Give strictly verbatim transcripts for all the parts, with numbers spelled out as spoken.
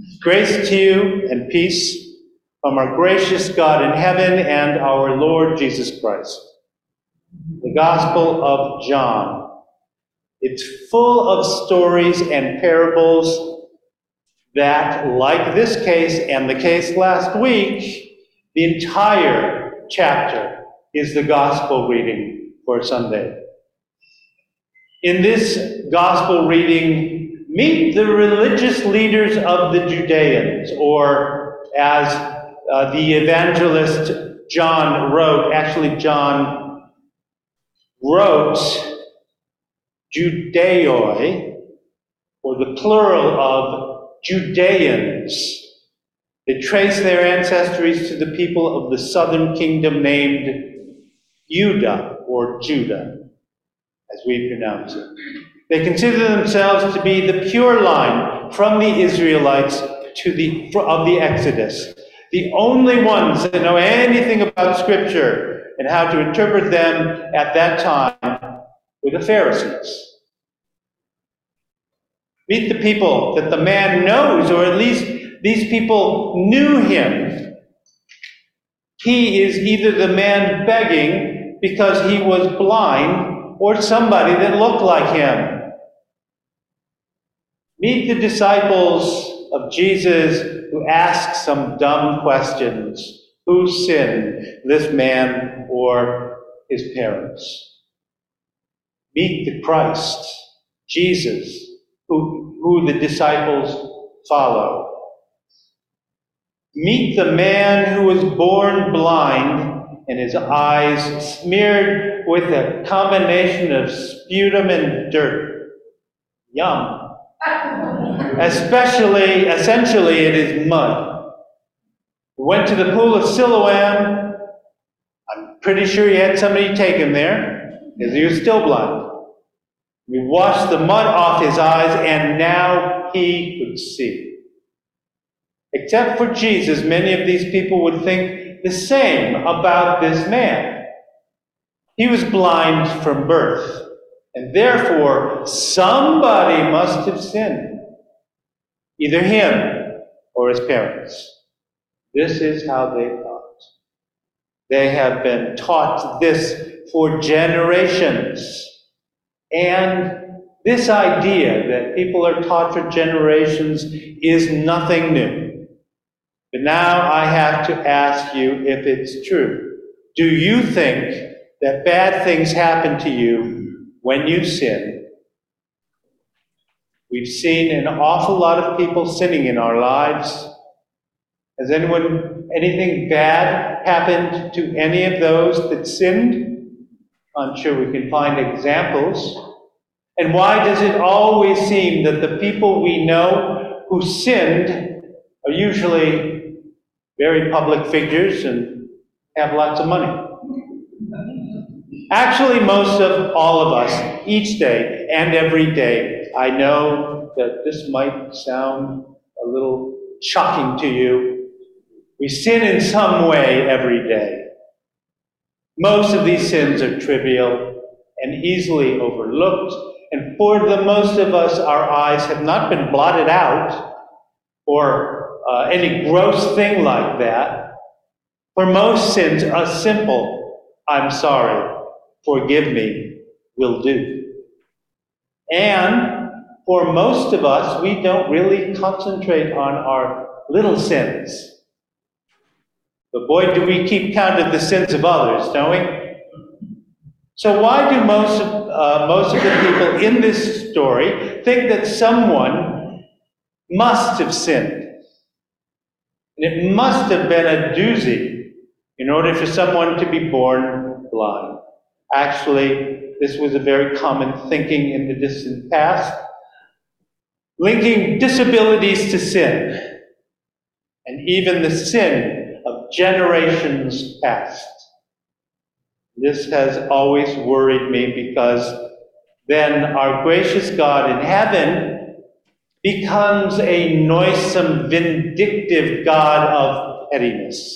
Grace to you and peace from our gracious God in heaven and our Lord Jesus Christ. The Gospel of John. It's full of stories and parables that, like this case and the case last week, the entire chapter is the Gospel reading for Sunday. In this Gospel reading, meet the religious leaders of the Judeans, or as uh, the evangelist John wrote, actually John wrote Judeoi, or the plural of Judeans. They trace their ancestries to the people of the southern kingdom named Judah, or Judah, as we pronounce it. They consider themselves to be the pure line from the Israelites to the of the Exodus, the only ones that know anything about Scripture and how to interpret them at that time were the Pharisees. Meet the people that the man knows, or at least these people knew him. He is either the man begging because he was blind, or somebody that looked like him. Meet the disciples of Jesus who ask some dumb questions. Who sinned, this man or his parents? Meet the Christ, Jesus, who, who the disciples follow. Meet the man who was born blind and his eyes smeared with a combination of sputum and dirt. Yum. Especially, essentially, it is mud. We went to the pool of Siloam. I'm pretty sure he had somebody take him there, because he was still blind. We washed the mud off his eyes, and now he could see. Except for Jesus, many of these people would think the same about this man. He was blind from birth, and therefore somebody must have sinned. Either him or his parents. This is how they thought. They have been taught this for generations. And this idea that people are taught for generations is nothing new. But now I have to ask you if it's true. Do you think that bad things happen to you when you sin? We've seen an awful lot of people sinning in our lives. Has anyone, anything bad happened to any of those that sinned? I'm sure we can find examples. And why does it always seem that the people we know who sinned are usually very public figures and have lots of money? Actually, most of all of us, each day and every day, I know that this might sound a little shocking to you. We sin in some way every day. Most of these sins are trivial and easily overlooked, and for the most of us, our eyes have not been blotted out or uh, any gross thing like that. For most sins, a simple, I'm sorry, forgive me, will do. And for most of us, we don't really concentrate on our little sins. But boy, do we keep count of the sins of others, don't we? So why do most of, uh, most of the people in this story think that someone must have sinned? And it must have been a doozy in order for someone to be born blind. Actually, this was a very common thinking in the distant past, linking disabilities to sin, and even the sin of generations past. This has always worried me, because then our gracious God in heaven becomes a noisome, vindictive God of pettiness.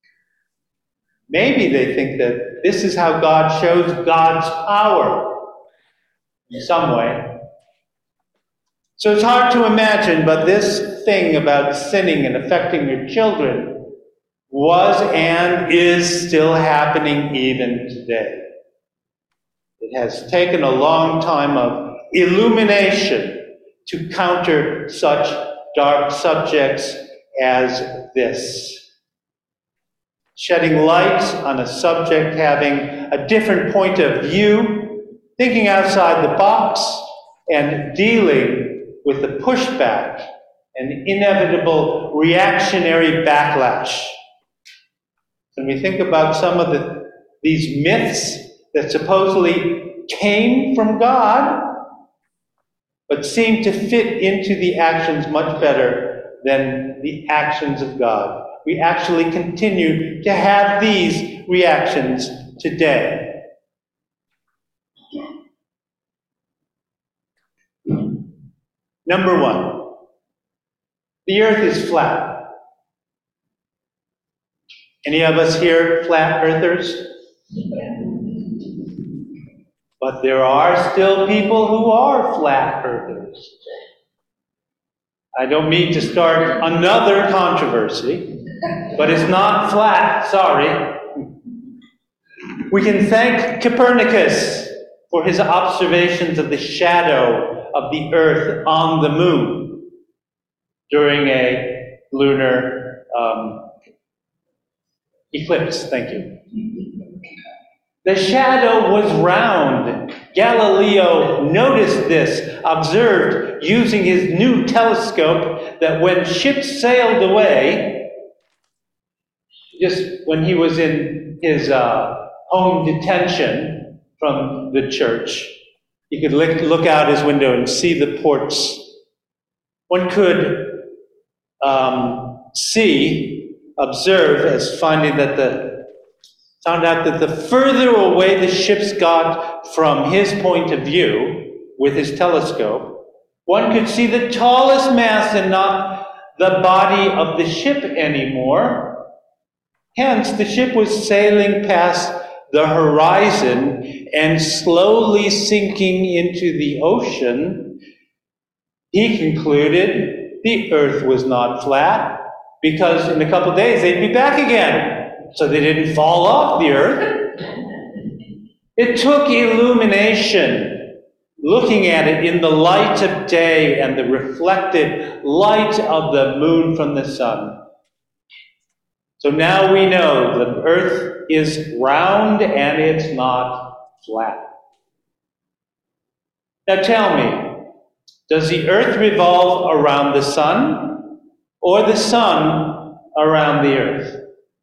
Maybe they think that this is how God shows God's power in some way. So it's hard to imagine, but this thing about sinning and affecting your children was and is still happening even today. It has taken a long time of illumination to counter such dark subjects as this. Shedding light on a subject, having a different point of view, thinking outside the box, and dealing with the pushback and inevitable reactionary backlash. When we think about some of the, these myths that supposedly came from God, but seem to fit into the actions much better than the actions of God, we actually continue to have these reactions today. Number one, the earth is flat. Any of us here flat earthers? But there are still people who are flat earthers. I don't mean to start another controversy, but it's not flat, sorry. We can thank Copernicus for his observations of the shadow of the earth on the moon during a lunar um, eclipse. Thank you. The shadow was round. Galileo noticed this, observed using his new telescope that when ships sailed away, just when he was in his uh, home detention from the church, he could look, look out his window and see the ports. One could um, see, observe, as finding that the found out that the further away the ships got from his point of view with his telescope, one could see the tallest mast and not the body of the ship anymore. Hence, the ship was sailing past the horizon and slowly sinking into the ocean. He concluded the earth was not flat because in a couple of days they'd be back again. So they didn't fall off the earth. It took illumination, looking at it in the light of day and the reflected light of the moon from the sun. So now we know the earth is round and it's not flat. Now tell me, does the earth revolve around the sun or the sun around the earth?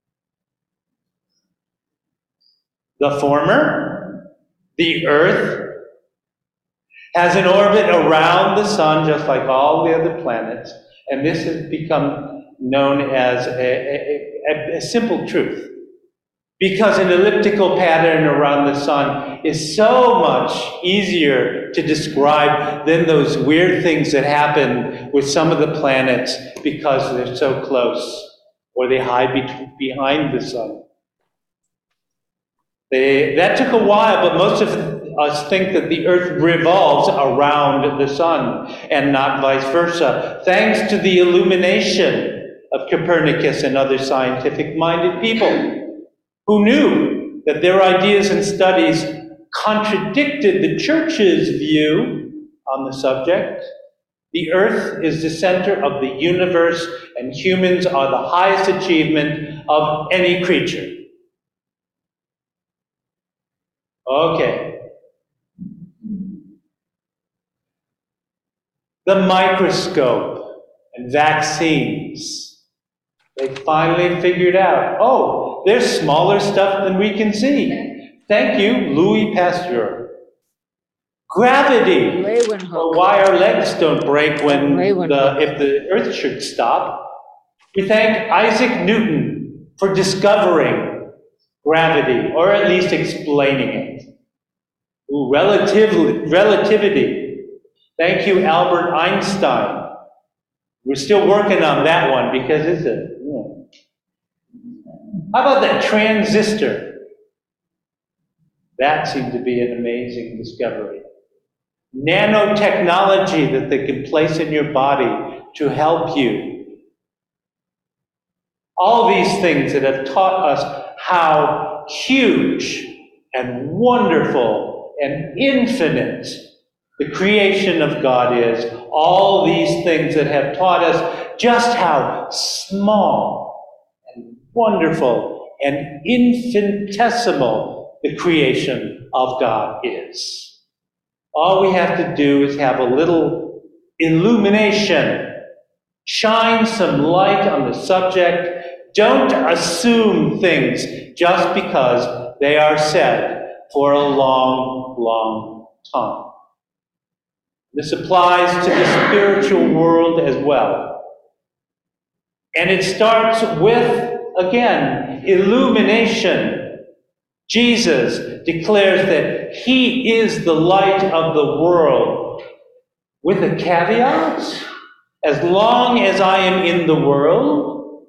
The former, the earth, has an orbit around the sun just like all the other planets, and this has become known as a, a, a, a simple truth. Because an elliptical pattern around the sun is so much easier to describe than those weird things that happen with some of the planets because they're so close, or they hide be- behind the sun. They, that took a while, but most of us think that the earth revolves around the sun and not vice versa, thanks to the illumination of Copernicus and other scientific-minded people who knew that their ideas and studies contradicted the church's view on the subject. The earth is the center of the universe, and humans are the highest achievement of any creature. Okay. The microscope and vaccines. They finally figured out, oh, there's smaller stuff than we can see. Thank you, Louis Pasteur. Gravity. Or why our legs don't break when the, if the earth should stop. We thank Isaac Newton for discovering gravity, or at least explaining it. Ooh, relativ- relativity. Thank you, Albert Einstein. We're still working on that one because it's a, you know. How about that transistor? That seemed to be an amazing discovery. nanotechnology that they can place in your body to help you. All these things that have taught us how huge and wonderful and infinite the creation of God is. All these things that have taught us just how small and wonderful and infinitesimal the creation of God is. All we have to do is have a little illumination, shine some light on the subject. Don't assume things just because they are said for a long, long time. This applies to the spiritual world as well. And it starts with, again, illumination. Jesus declares that he is the light of the world, with a caveat: as long as I am in the world.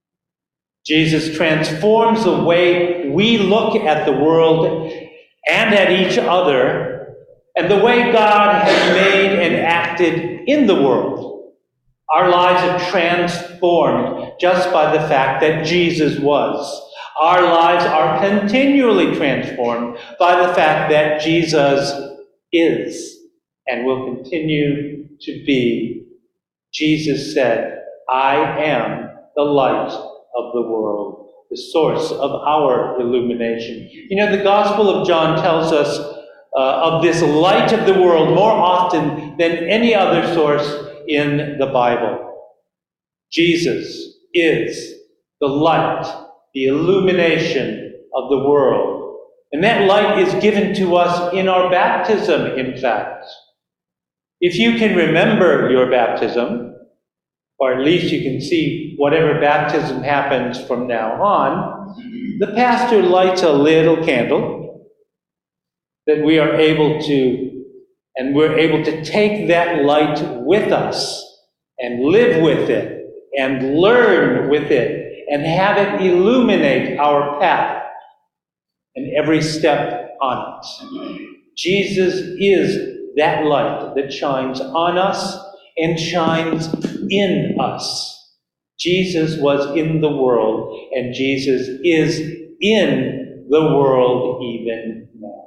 Jesus transforms the way we look at the world and at each other, and the way God has made and acted in the world. Our lives are transformed just by the fact that Jesus was. Our lives are continually transformed by the fact that Jesus is and will continue to be. Jesus said, I am the light of the world, the source of our illumination. You know, the Gospel of John tells us uh, of this light of the world more often than any other source in the Bible. Jesus is the light, the illumination of the world. And that light is given to us in our baptism, in fact. If you can remember your baptism, or at least you can see whatever baptism happens from now on, the pastor lights a little candle that we are able to, and we're able to take that light with us and live with it and learn with it and have it illuminate our path and every step on it. Jesus is that light that shines on us and shines in us. Jesus was in the world, and Jesus is in the world even now.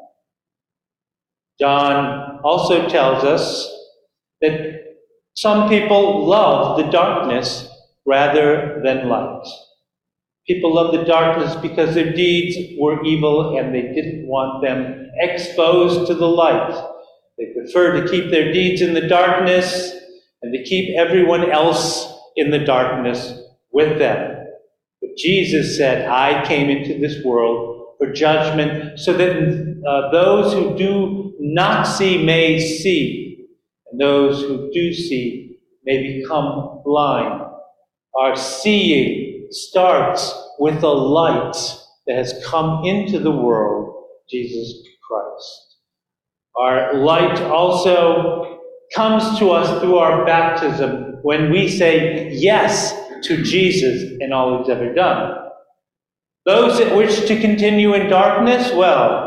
John also tells us that some people love the darkness rather than light. People love the darkness because their deeds were evil and they didn't want them exposed to the light. They prefer to keep their deeds in the darkness and to keep everyone else in the darkness with them. But Jesus said, I came into this world for judgment so that uh, those who do not see may see, and those who do see may become blind. Our seeing starts with the light that has come into the world, Jesus Christ. Our light also comes to us through our baptism when we say yes to Jesus and all he's ever done. Those that wish to continue in darkness, well,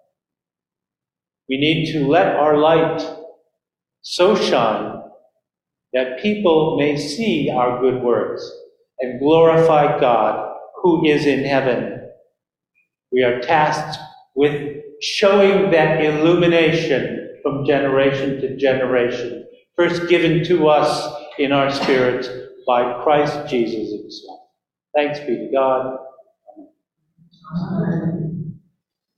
we need to let our light so shine that people may see our good works and glorify God who is in heaven. We are tasked with showing that illumination from generation to generation, first given to us in our spirits by Christ Jesus himself. Thanks be to God. Amen.